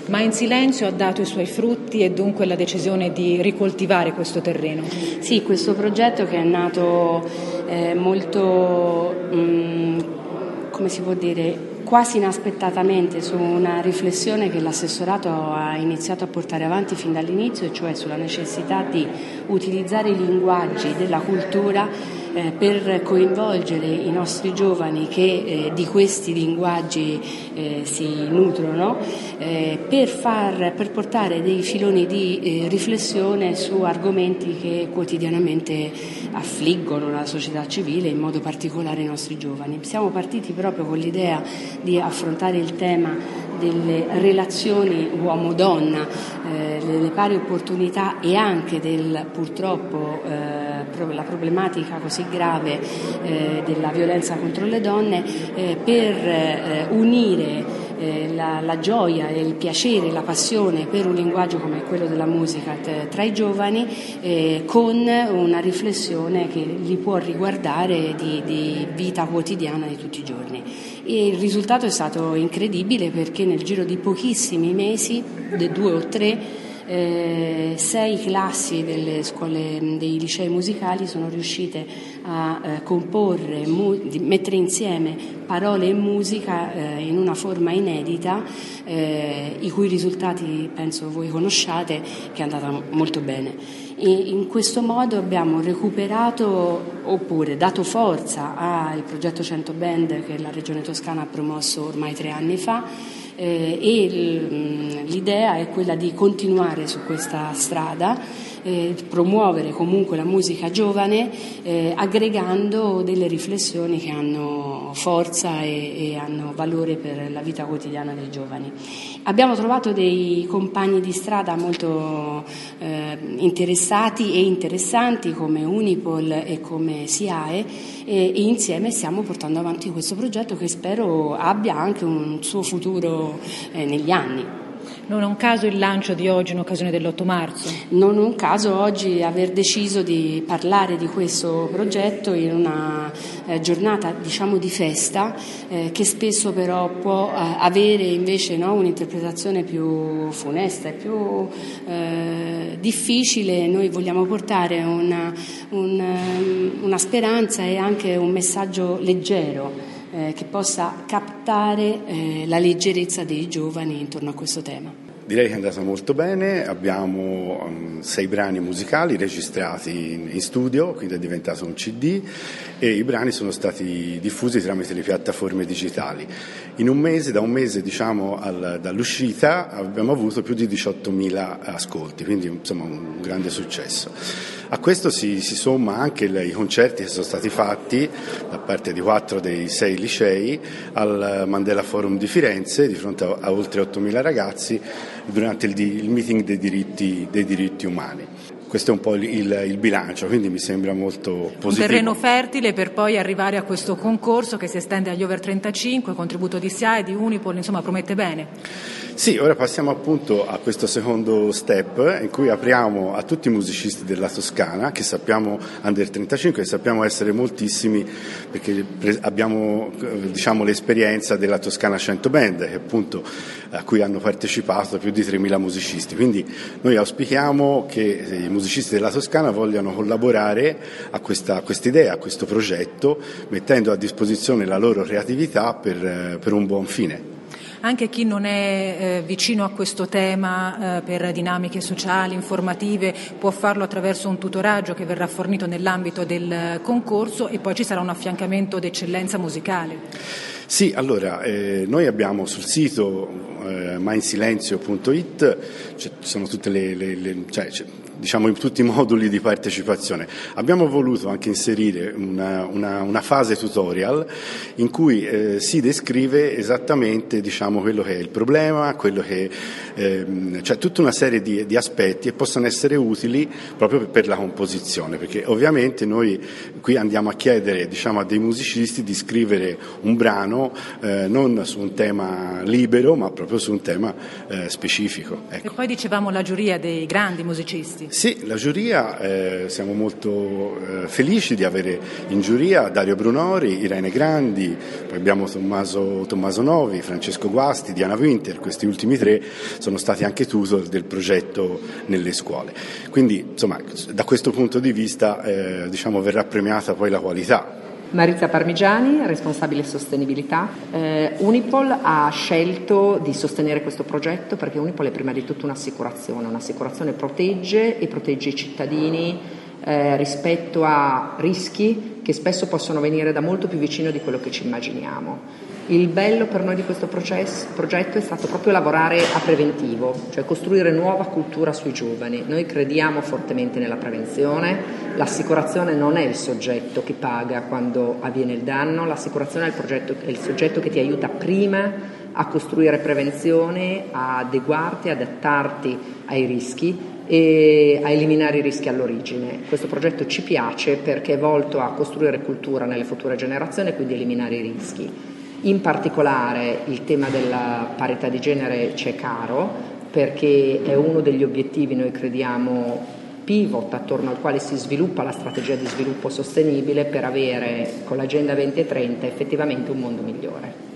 ma in silenzio ha dato i suoi frutti e dunque la decisione di ricoltivare questo terreno. Sì, questo progetto che è nato molto, come si può dire, quasi inaspettatamente su una riflessione che l'assessorato ha iniziato a portare avanti fin dall'inizio, e cioè sulla necessità di utilizzare i linguaggi della cultura per coinvolgere i nostri giovani che di questi linguaggi si nutrono, per portare dei filoni di riflessione su argomenti che quotidianamente affliggono la società civile, in modo particolare i nostri giovani. Siamo partiti proprio con l'idea di affrontare il tema delle relazioni uomo-donna, delle pari opportunità e anche purtroppo la problematica così grave della violenza contro le donne, per unire la gioia e il piacere, la passione per un linguaggio come quello della musica tra i giovani, con una riflessione che li può riguardare di vita quotidiana di tutti i giorni. E il risultato è stato incredibile, perché nel giro di pochissimi mesi, 2 o 3, 6 classi delle scuole, dei licei musicali sono riuscite a comporre, mettere insieme parole e musica in una forma inedita, i cui risultati penso voi conosciate, che è andata molto bene. E in questo modo abbiamo recuperato, oppure dato forza al progetto 100 Band che la Regione Toscana ha promosso ormai 3 anni fa, e l'idea è quella di continuare su questa strada, promuovere comunque la musica giovane, aggregando delle riflessioni che hanno forza e hanno valore per la vita quotidiana dei giovani. Abbiamo trovato dei compagni di strada molto interessati e interessanti, come Unipol e come SIAE, e insieme stiamo portando avanti questo progetto che spero abbia anche un suo futuro negli anni. Non è un caso il lancio di oggi in occasione dell'8 marzo? Non è un caso oggi aver deciso di parlare di questo progetto in una giornata, diciamo, di festa, che spesso però può avere invece un'interpretazione più funesta e più difficile. Noi vogliamo portare una speranza e anche un messaggio leggero, che possa captare la leggerezza dei giovani intorno a questo tema. Direi che è andata molto bene, abbiamo 6 brani musicali registrati in studio, quindi è diventato un CD, e i brani sono stati diffusi tramite le piattaforme digitali. In un mese, da un mese diciamo dall'uscita, abbiamo avuto più di 18.000 ascolti, quindi insomma un grande successo. A questo si somma anche i concerti che sono stati fatti da parte di 4 dei 6 licei al Mandela Forum di Firenze, di fronte a oltre 8.000 ragazzi, durante il meeting dei diritti umani. Questo è un po' il bilancio, quindi mi sembra molto positivo. Un terreno fertile per poi arrivare a questo concorso che si estende agli over 35, contributo di SIAE, di Unipol, insomma promette bene. Sì, ora passiamo appunto a questo secondo step in cui apriamo a tutti i musicisti della Toscana, che sappiamo under 35, che sappiamo essere moltissimi, perché abbiamo l'esperienza della Toscana 100 Band, che appunto a cui hanno partecipato più di 3.000 musicisti. Quindi noi auspichiamo che i musicisti della Toscana vogliano collaborare a questa idea, a questo progetto, mettendo a disposizione la loro creatività per un buon fine. Anche chi non è vicino a questo tema per dinamiche sociali, informative, può farlo attraverso un tutoraggio che verrà fornito nell'ambito del concorso, e poi ci sarà un affiancamento d'eccellenza musicale. Sì, allora, noi abbiamo sul sito mainsilenzio.it, ci sono tutte in tutti i moduli di partecipazione. Abbiamo voluto anche inserire una fase tutorial in cui si descrive esattamente quello che è il problema, cioè tutta una serie di aspetti che possono essere utili proprio per la composizione, perché ovviamente noi qui andiamo a chiedere a dei musicisti di scrivere un brano non su un tema libero, ma proprio su un tema specifico. Ecco. E poi dicevamo la giuria dei grandi musicisti. Sì, la giuria, siamo molto felici di avere in giuria Dario Brunori, Irene Grandi, poi abbiamo Tommaso Novi, Francesco Guasti, Diana Winter. Questi ultimi 3 sono stati anche tutor del progetto nelle scuole. Quindi, insomma, da questo punto di vista verrà premiata poi la qualità. Maritza Parmigiani, responsabile sostenibilità. Unipol ha scelto di sostenere questo progetto perché Unipol è prima di tutto un'assicurazione protegge i cittadini rispetto a rischi che spesso possono venire da molto più vicino di quello che ci immaginiamo. Il bello per noi di questo progetto è stato proprio lavorare a preventivo, cioè costruire nuova cultura sui giovani. Noi crediamo fortemente nella prevenzione, l'assicurazione non è il soggetto che paga quando avviene il danno, l'assicurazione è il soggetto che ti aiuta prima a costruire prevenzione, a adeguarti, adattarti ai rischi e a eliminare i rischi all'origine. Questo progetto ci piace perché è volto a costruire cultura nelle future generazioni e quindi eliminare i rischi. In particolare il tema della parità di genere ci è caro perché è uno degli obiettivi, noi crediamo, pivot attorno al quale si sviluppa la strategia di sviluppo sostenibile per avere con l'Agenda 2030 effettivamente un mondo migliore.